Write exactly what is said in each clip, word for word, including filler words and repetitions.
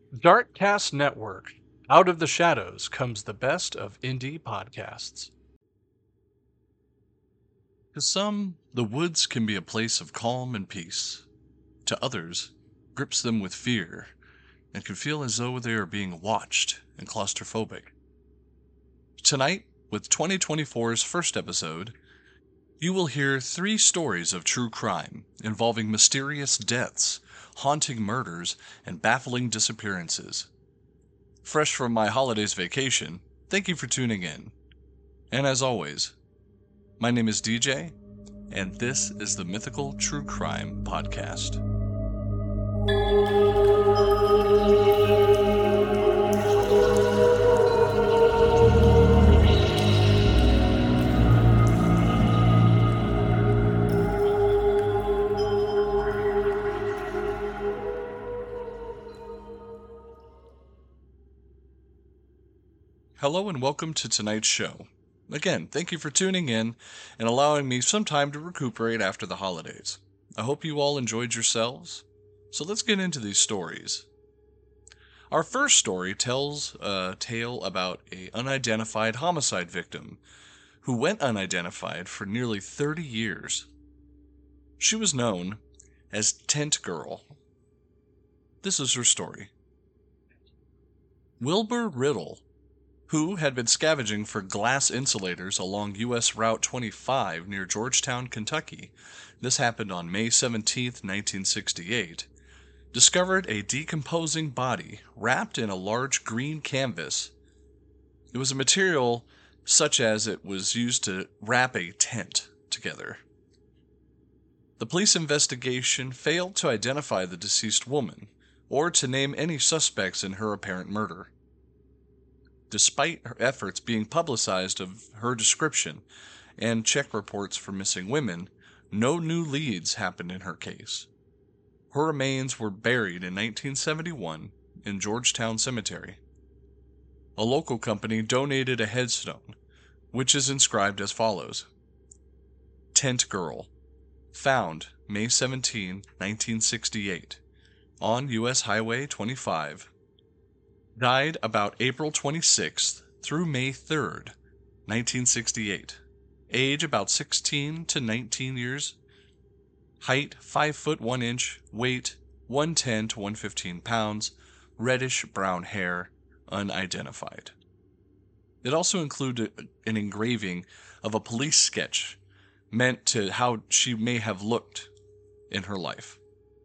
Darkcast Network. Out of the shadows comes the best of indie podcasts. To some, the woods can be a place of calm and peace. To others, grips them with fear and can feel as though they are being watched and claustrophobic. Tonight, with twenty twenty-four's first episode, you will hear three stories of true crime involving mysterious deaths, haunting murders, and baffling disappearances. Fresh from my holidays vacation, thank you for tuning in. And as always, my name is D J, and this is the Mythical True Crime Podcast. Hello and welcome to tonight's show. Again, thank you for tuning in and allowing me some time to recuperate after the holidays. I hope you all enjoyed yourselves. So let's get into these stories. Our first story tells a tale about an unidentified homicide victim who went unidentified for nearly thirty years. She was known as Tent Girl. This is her story. Wilbur Riddle, who had been scavenging for glass insulators along U S Route twenty-five near Georgetown, Kentucky, this happened on May seventeenth, nineteen sixty-eight, discovered a decomposing body wrapped in a large green canvas. It was a material such as it was used to wrap a tent together. The police investigation failed to identify the deceased woman or to name any suspects in her apparent murder. Despite her efforts being publicized of her description and check reports for missing women, no new leads happened in her case. Her remains were buried in nineteen seventy-one in Georgetown Cemetery. A local company donated a headstone, which is inscribed as follows: Tent Girl, found May seventeenth, nineteen sixty-eight, on U S Highway twenty-five. Died about April twenty-sixth through May third, nineteen sixty-eight. Age about sixteen to nineteen years. Height five foot one inch. Weight one ten to one fifteen pounds. Reddish brown hair. Unidentified. It also included an engraving of a police sketch meant to how she may have looked in her life.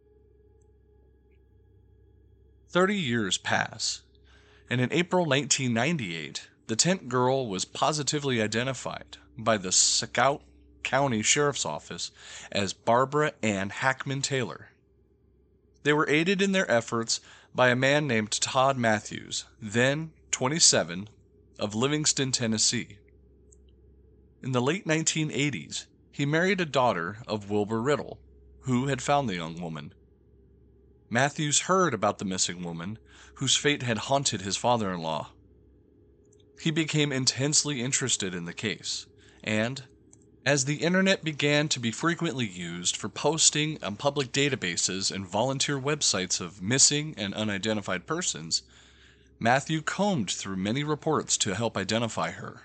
Thirty years pass, and in April nineteen ninety-eight, the Tent Girl was positively identified by the Scott County Sheriff's Office as Barbara Ann Hackman Taylor. They were aided in their efforts by a man named Todd Matthews, then twenty-seven, of Livingston, Tennessee. In the late nineteen eighties, he married a daughter of Wilbur Riddle, who had found the young woman. Matthews heard about the missing woman, whose fate had haunted his father-in-law. He became intensely interested in the case, and, as the internet began to be frequently used for posting on public databases and volunteer websites of missing and unidentified persons, Matthew combed through many reports to help identify her.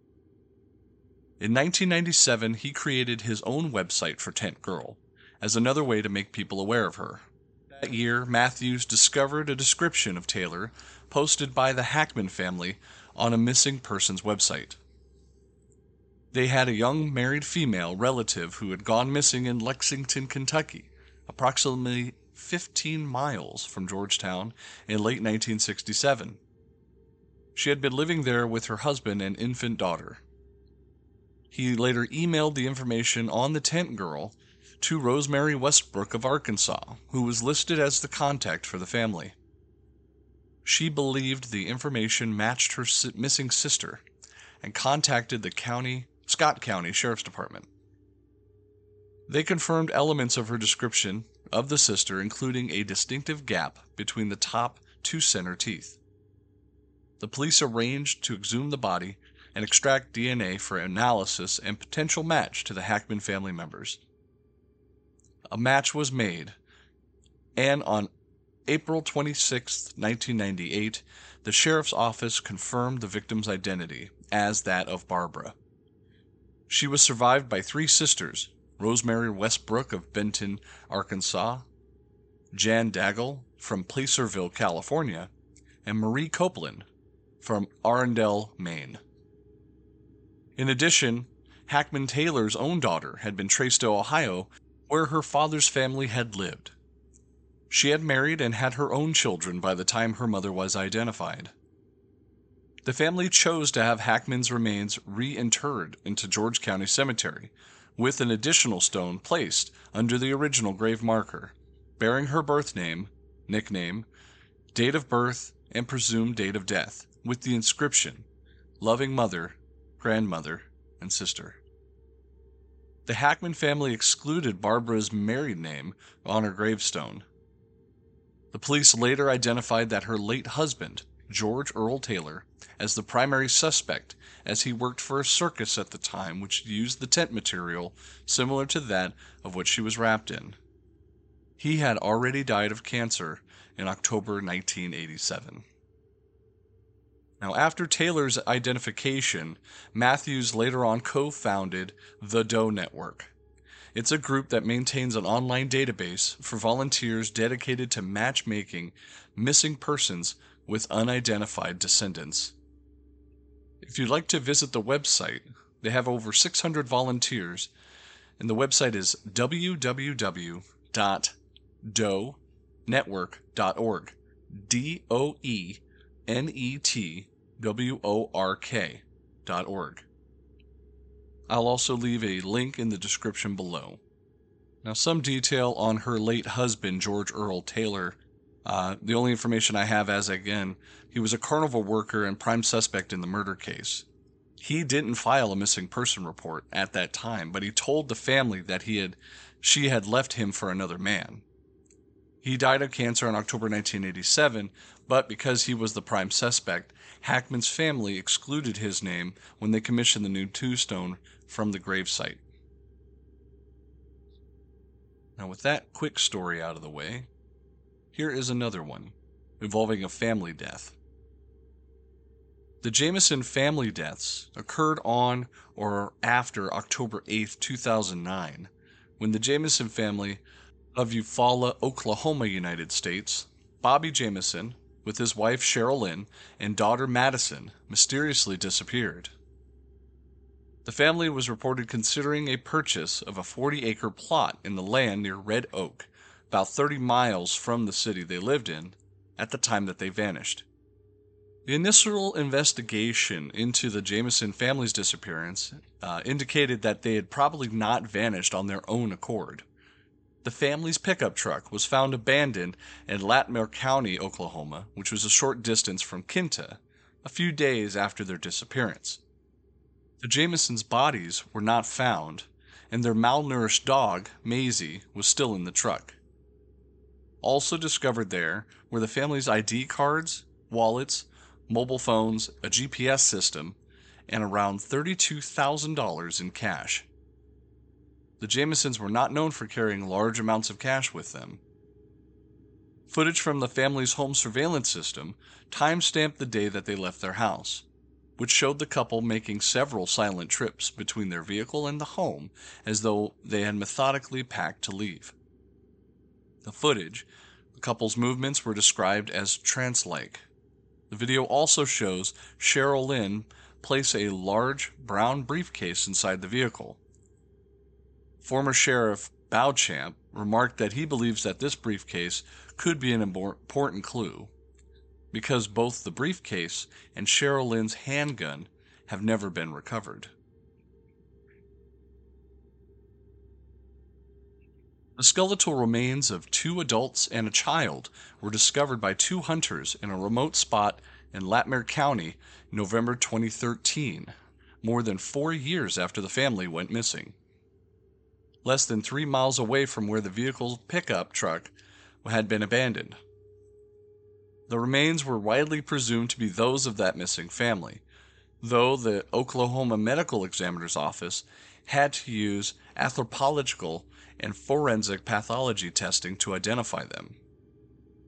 In nineteen ninety-seven, he created his own website for Tent Girl, as another way to make people aware of her. That year, Matthews discovered a description of Taylor posted by the Hackman family on a missing persons website. They had a young married female relative who had gone missing in Lexington, Kentucky, approximately fifteen miles from Georgetown, in late nineteen sixty-seven. She had been living there with her husband and infant daughter. He later emailed the information on the Tent Girl to Rosemary Westbrook of Arkansas, who was listed as the contact for the family. She believed the information matched her missing sister and contacted the county, Scott County Sheriff's Department. They confirmed elements of her description of the sister, including a distinctive gap between the top two center teeth. The police arranged to exhume the body and extract D N A for analysis and potential match to the Hackman family members. A match was made, and on April twenty-sixth, nineteen ninety-eight, the sheriff's office confirmed the victim's identity as that of Barbara. She was survived by three sisters: Rosemary Westbrook of Benton, Arkansas, Jan Daggle from Placerville, California, and Marie Copeland from Arundel, Maine. In addition, Hackman Taylor's own daughter had been traced to Ohio, where her father's family had lived. She had married and had her own children by the time her mother was identified. The family chose to have Hackman's remains reinterred into George County Cemetery, with an additional stone placed under the original grave marker, bearing her birth name, nickname, date of birth, and presumed date of death, with the inscription, "Loving mother, grandmother, and sister." The Hackman family excluded Barbara's married name on her gravestone. The police later identified that her late husband, George Earl Taylor, as the primary suspect, as he worked for a circus at the time which used the tent material similar to that of what she was wrapped in. He had already died of cancer in October nineteen eighty-seven. Now, after Taylor's identification, Matthews later on co-founded the Doe Network. It's a group that maintains an online database for volunteers dedicated to matchmaking missing persons with unidentified descendants. If you'd like to visit the website, they have over six hundred volunteers, and the website is w w w dot doe network dot org. D O E N E T W O R K dot org. I'll also leave a link in the description below. Now, some detail on her late husband, George Earl Taylor. Uh, the only information I have as, again, he was a carnival worker and prime suspect in the murder case. He didn't file a missing person report at that time, but he told the family that he had, she had left him for another man. He died of cancer in October nineteen eighty-seven, but because he was the prime suspect, Hackman's family excluded his name when they commissioned the new tombstone from the gravesite. Now, with that quick story out of the way, here is another one, involving a family death. The Jamison family deaths occurred on or after October eighth, two thousand nine, when the Jamison family of Eufaula, Oklahoma, United States, Bobby Jamison, with his wife Cheryl Lynn and daughter Madison, mysteriously disappeared. The family was reported considering a purchase of a forty-acre plot in the land near Red Oak, about thirty miles from the city they lived in, at the time that they vanished. The initial investigation into the Jamison family's disappearance uh, indicated that they had probably not vanished on their own accord. The family's pickup truck was found abandoned in Latimer County, Oklahoma, which was a short distance from Kinta, a few days after their disappearance. The Jamisons' bodies were not found, and their malnourished dog, Maisie, was still in the truck. Also discovered there were the family's I D cards, wallets, mobile phones, a G P S system, and around thirty-two thousand dollars in cash. The Jamisons were not known for carrying large amounts of cash with them. Footage from the family's home surveillance system time-stamped the day that they left their house, which showed the couple making several silent trips between their vehicle and the home as though they had methodically packed to leave. The footage, the couple's movements were described as trance-like. The video also shows Cheryl Lynn place a large brown briefcase inside the vehicle. Former Sheriff Beauchamp remarked that he believes that this briefcase could be an important clue, because both the briefcase and Cheryl Lynn's handgun have never been recovered. The skeletal remains of two adults and a child were discovered by two hunters in a remote spot in Latimer County in November twenty thirteen, more than four years after the family went missing. Less than three miles away from where the vehicle's pickup truck had been abandoned. The remains were widely presumed to be those of that missing family, though the Oklahoma Medical Examiner's Office had to use anthropological and forensic pathology testing to identify them.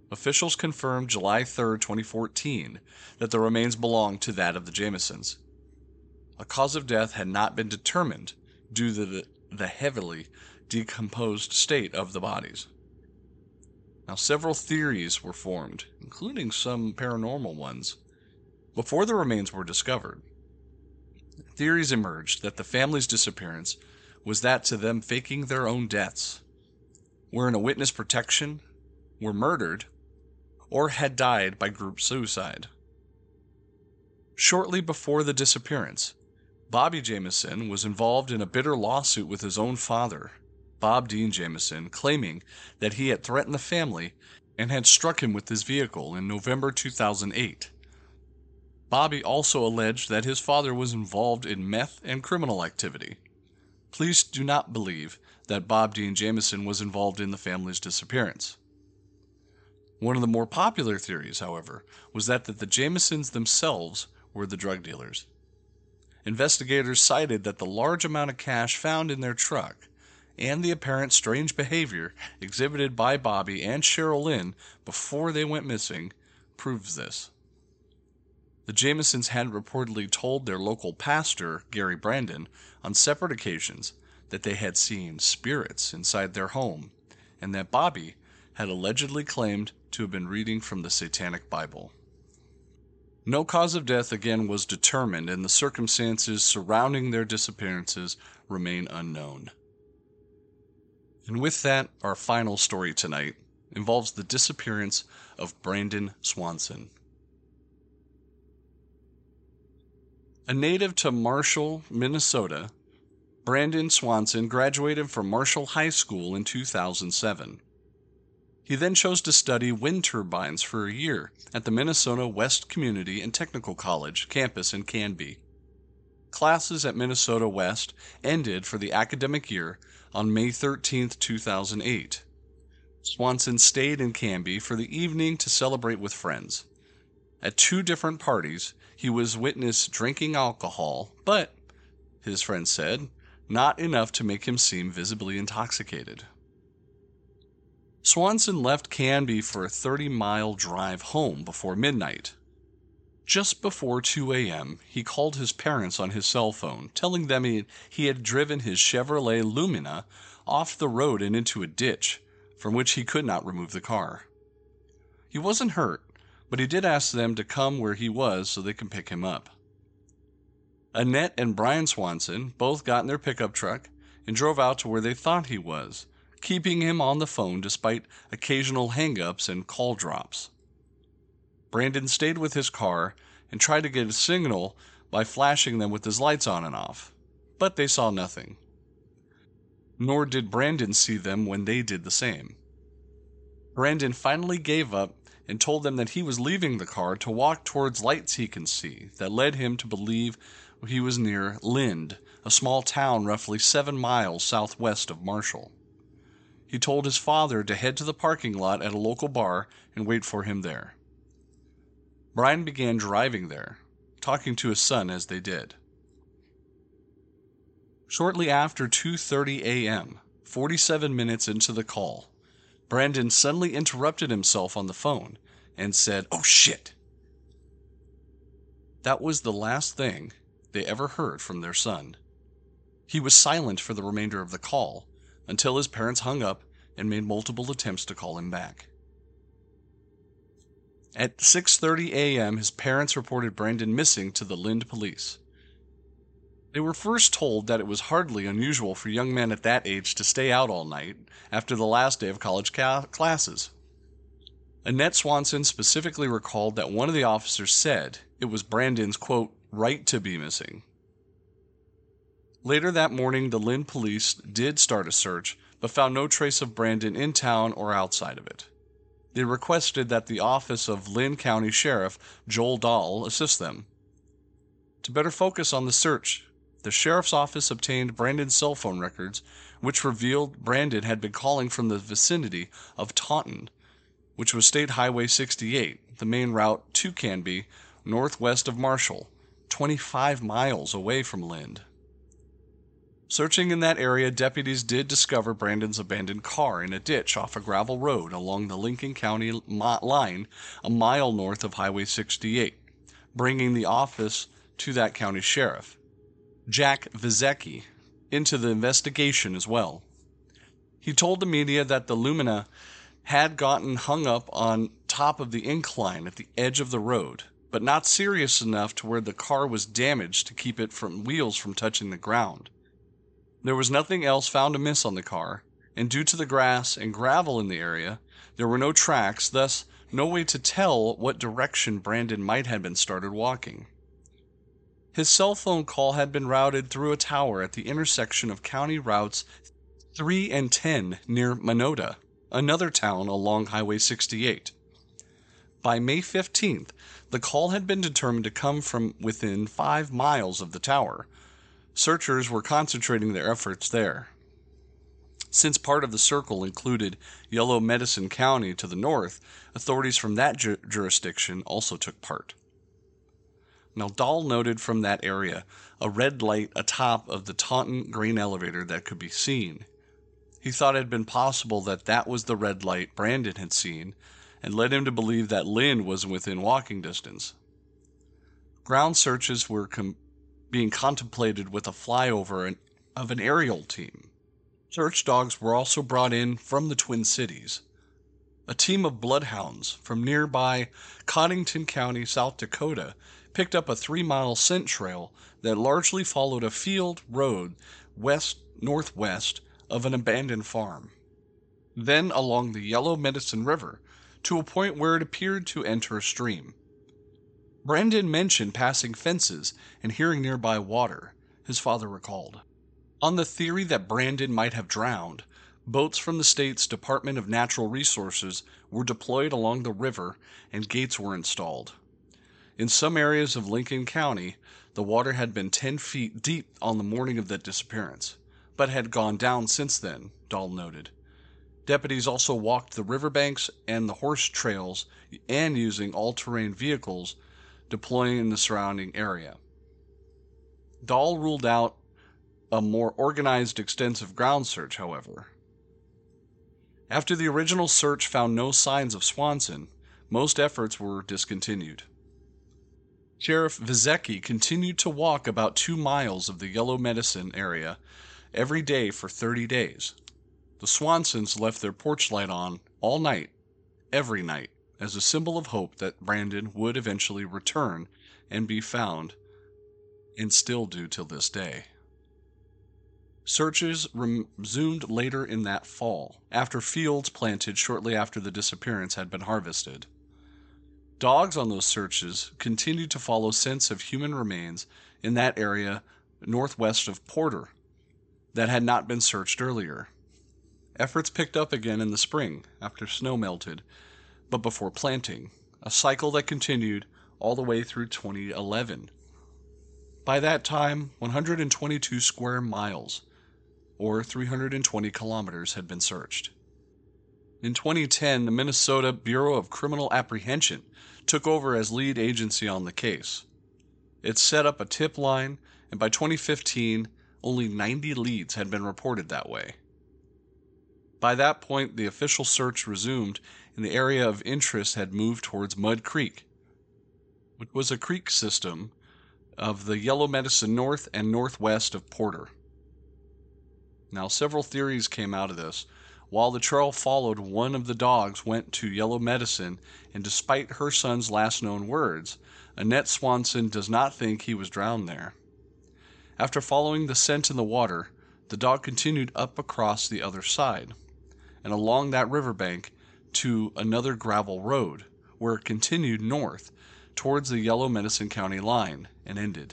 Officials confirmed July third, twenty fourteen, that the remains belonged to that of the Jamisons. A cause of death had not been determined due to the, the heavily decomposed state of the bodies. Now, several theories were formed, including some paranormal ones, before the remains were discovered. Theories emerged that the family's disappearance was that to them faking their own deaths, were in a witness protection, were murdered, or had died by group suicide. Shortly before the disappearance, Bobby Jamison was involved in a bitter lawsuit with his own father, Bob Dean Jamison, claiming that he had threatened the family and had struck him with his vehicle in November two thousand eight. Bobby also alleged that his father was involved in meth and criminal activity. Police do not believe that Bob Dean Jamison was involved in the family's disappearance. One of the more popular theories, however, was that, that the Jamisons themselves were the drug dealers. Investigators cited that the large amount of cash found in their truck and the apparent strange behavior exhibited by Bobby and Cheryl Lynn before they went missing proves this. The Jamisons had reportedly told their local pastor, Gary Brandon, on separate occasions that they had seen spirits inside their home, and that Bobby had allegedly claimed to have been reading from the Satanic Bible. No cause of death again was determined, and the circumstances surrounding their disappearances remain unknown. And with that, our final story tonight involves the disappearance of Brandon Swanson. A native to Marshall, Minnesota, Brandon Swanson graduated from Marshall High School in two thousand seven. He then chose to study wind turbines for a year at the Minnesota West Community and Technical College campus in Canby. Classes at Minnesota West ended for the academic year on May thirteenth, two thousand eight. Swanson stayed in Canby for the evening to celebrate with friends. At two different parties, he was witnessed drinking alcohol, but, his friends said, not enough to make him seem visibly intoxicated. Swanson left Canby for a thirty-mile drive home before midnight. Just before two a.m., he called his parents on his cell phone, telling them he, he had driven his Chevrolet Lumina off the road and into a ditch, from which he could not remove the car. He wasn't hurt, but he did ask them to come where he was so they could pick him up. Annette and Brian Swanson both got in their pickup truck and drove out to where they thought he was, keeping him on the phone despite occasional hang-ups and call drops. Brandon stayed with his car and tried to get a signal by flashing them with his lights on and off, but they saw nothing. Nor did Brandon see them when they did the same. Brandon finally gave up and told them that he was leaving the car to walk towards lights he can see that led him to believe he was near Lind, a small town roughly seven miles southwest of Marshall. He told his father to head to the parking lot at a local bar and wait for him there. Brian began driving there, talking to his son as they did. Shortly after two thirty a.m., forty-seven minutes into the call, Brandon suddenly interrupted himself on the phone and said, "Oh shit!" That was the last thing they ever heard from their son. He was silent for the remainder of the call until his parents hung up and made multiple attempts to call him back. At six thirty a.m., his parents reported Brandon missing to the Lind police. They were first told that it was hardly unusual for young men at that age to stay out all night after the last day of college ca- classes. Annette Swanson specifically recalled that one of the officers said it was Brandon's, quote, right to be missing. Later that morning, the Lind police did start a search, but found no trace of Brandon in town or outside of it. They requested that the office of Lind County Sheriff Joel Dahl assist them. To better focus on the search, the sheriff's office obtained Brandon's cell phone records, which revealed Brandon had been calling from the vicinity of Taunton, which was State Highway sixty-eight, the main route to Canby, northwest of Marshall, twenty-five miles away from Lind. Searching in that area, deputies did discover Brandon's abandoned car in a ditch off a gravel road along the Lincoln County line a mile north of Highway sixty-eight, bringing the office to that county sheriff, Jack Vizecki, into the investigation as well. He told the media that the Lumina had gotten hung up on top of the incline at the edge of the road, but not serious enough to where the car was damaged to keep it from wheels from touching the ground. There was nothing else found amiss on the car, and due to the grass and gravel in the area, there were no tracks, thus no way to tell what direction Brandon might have been started walking. His cell phone call had been routed through a tower at the intersection of county routes three and ten near Minota, another town along Highway sixty-eight. By May fifteenth, the call had been determined to come from within five miles of the tower. Searchers were concentrating their efforts there. Since part of the circle included Yellow Medicine County to the north, authorities from that ju- jurisdiction also took part. Now, Dahl noted from that area a red light atop of the Taunton grain elevator that could be seen. He thought it had been possible that that was the red light Brandon had seen, and led him to believe that Lynn was within walking distance. Ground searches were com- being contemplated with a flyover of an aerial team. Search dogs were also brought in from the Twin Cities. A team of bloodhounds from nearby Cottington County, South Dakota, picked up a three-mile scent trail that largely followed a field road west-northwest of an abandoned farm, then along the Yellow Medicine River to a point where it appeared to enter a stream. Brandon mentioned passing fences and hearing nearby water, his father recalled. On the theory that Brandon might have drowned, boats from the state's Department of Natural Resources were deployed along the river and gates were installed. In some areas of Lincoln County, the water had been ten feet deep on the morning of the disappearance, but had gone down since then, Dahl noted. Deputies also walked the riverbanks and the horse trails and using all-terrain vehicles deploying in the surrounding area. Dahl ruled out a more organized, extensive ground search, however. After the original search found no signs of Swanson, most efforts were discontinued. Sheriff Vizecki continued to walk about two miles of the Yellow Medicine area every day for thirty days. The Swansons left their porch light on all night, every night, as a symbol of hope that Brandon would eventually return and be found, and still do till this day. Searches resumed later in that fall, after fields planted shortly after the disappearance had been harvested. Dogs on those searches continued to follow scents of human remains in that area northwest of Porter that had not been searched earlier. Efforts picked up again in the spring after snow melted, but before planting, a cycle that continued all the way through twenty eleven. By that time, one hundred twenty-two square miles, or three hundred twenty kilometers, had been searched. In twenty ten, the Minnesota Bureau of Criminal Apprehension took over as lead agency on the case. It set up a tip line, and by twenty fifteen, only ninety leads had been reported that way. By that point, the official search resumed, and the area of interest had moved towards Mud Creek, which was a creek system of the Yellow Medicine north and northwest of Porter. Now, several theories came out of this. While the trail followed, one of the dogs went to Yellow Medicine, and despite her son's last known words, Annette Swanson does not think he was drowned there. After following the scent in the water, the dog continued up across the other side, and along that riverbank to another gravel road, where it continued north towards the Yellow Medicine County line and ended.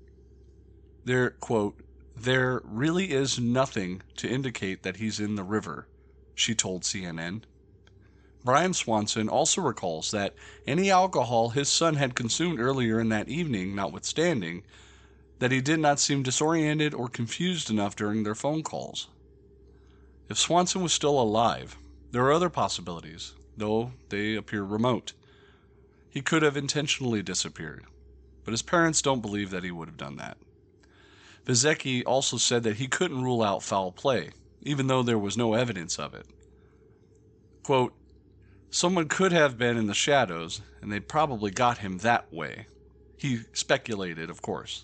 There, quote, "There really is nothing to indicate that he's in the river," she told C N N. Brian Swanson also recalls that any alcohol his son had consumed earlier in that evening notwithstanding, that he did not seem disoriented or confused enough during their phone calls. If Swanson was still alive, there are other possibilities, though they appear remote. He could have intentionally disappeared, but his parents don't believe that he would have done that. Vizecki also said that he couldn't rule out foul play, even though there was no evidence of it. Quote, "Someone could have been in the shadows, and they probably got him that way." He speculated, of course.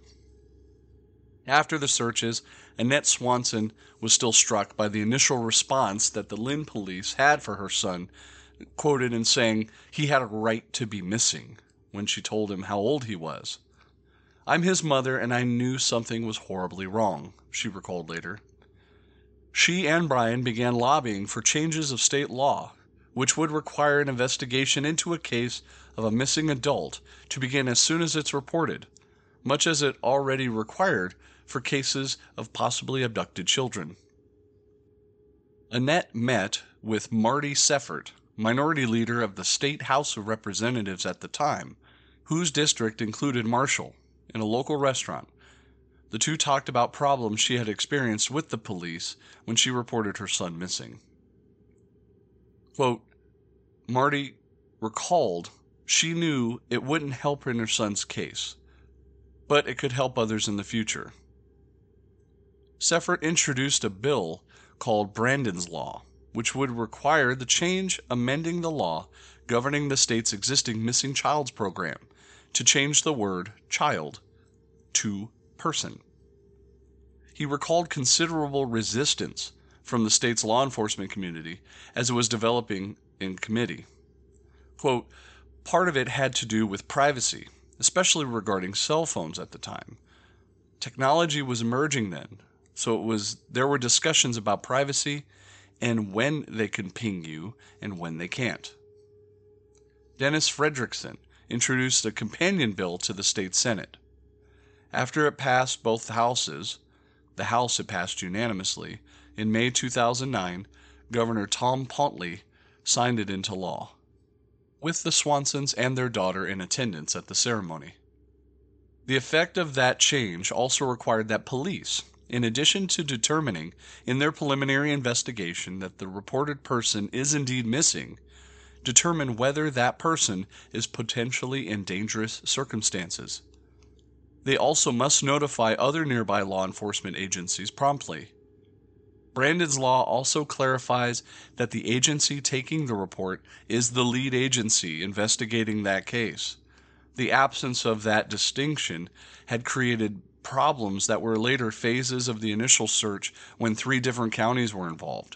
After the searches, Annette Swanson was still struck by the initial response that the Lynn police had for her son, quoted in saying he had a right to be missing when she told him how old he was. "I'm his mother, and I knew something was horribly wrong," she recalled later. She and Brian began lobbying for changes of state law, which would require an investigation into a case of a missing adult to begin as soon as it's reported, much as it already required for cases of possibly abducted children. Annette met with Marty Seffert, minority leader of the State House of Representatives at the time, whose district included Marshall, in a local restaurant. The two talked about problems she had experienced with the police when she reported her son missing. Quote, Marty recalled she knew it wouldn't help her in her son's case, but it could help others in the future. Seffert introduced a bill called Brandon's Law, which would require the change amending the law governing the state's existing missing child's program to change the word child to person. He recalled considerable resistance from the state's law enforcement community as it was developing in committee. Quote, part of it had to do with privacy, especially regarding cell phones at the time. Technology was emerging then, so it was there were discussions about privacy and when they can ping you and when they can't. Dennis Fredrickson introduced a companion bill to the state Senate. After it passed both houses, the House it passed unanimously, in May two thousand nine, Governor Tom Pontley signed it into law, with the Swansons and their daughter in attendance at the ceremony. The effect of that change also required that police, in addition to determining in their preliminary investigation that the reported person is indeed missing, determine whether that person is potentially in dangerous circumstances. They also must notify other nearby law enforcement agencies promptly. Brandon's Law also clarifies that the agency taking the report is the lead agency investigating that case. The absence of that distinction had created problems that were later phases of the initial search when three different counties were involved.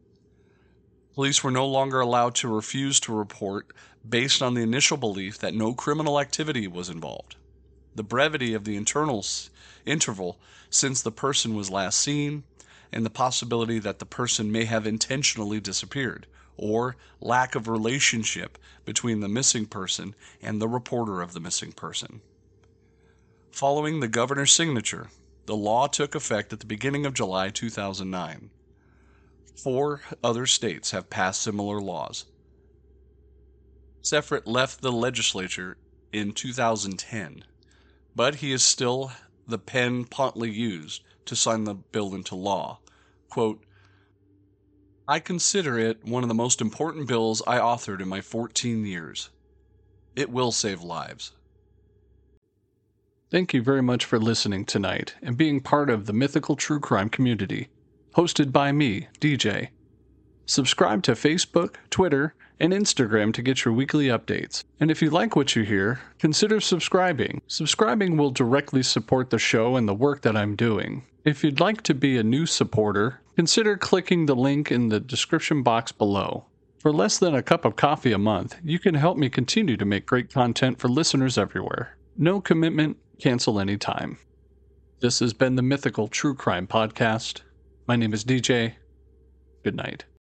Police were no longer allowed to refuse to report based on the initial belief that no criminal activity was involved. The brevity of the internal interval since the person was last seen, and the possibility that the person may have intentionally disappeared, or lack of relationship between the missing person and the reporter of the missing person. Following the governor's signature, the law took effect at the beginning of July two thousand nine. Four other states have passed similar laws. Seffert left the legislature in two thousand ten, but he is still the pen Pontley used to sign the bill into law. Quote, I consider it one of the most important bills I authored in my fourteen years. It will save lives. Thank you very much for listening tonight and being part of the Mythical True Crime community, hosted by me, D J. Subscribe to Facebook, Twitter, and Instagram to get your weekly updates. And if you like what you hear, consider subscribing. Subscribing will directly support the show and the work that I'm doing. If you'd like to be a new supporter, consider clicking the link in the description box below. For less than a cup of coffee a month, you can help me continue to make great content for listeners everywhere. No commitment, cancel anytime. This has been the Mythical True Crime Podcast. My name is D J. Good night.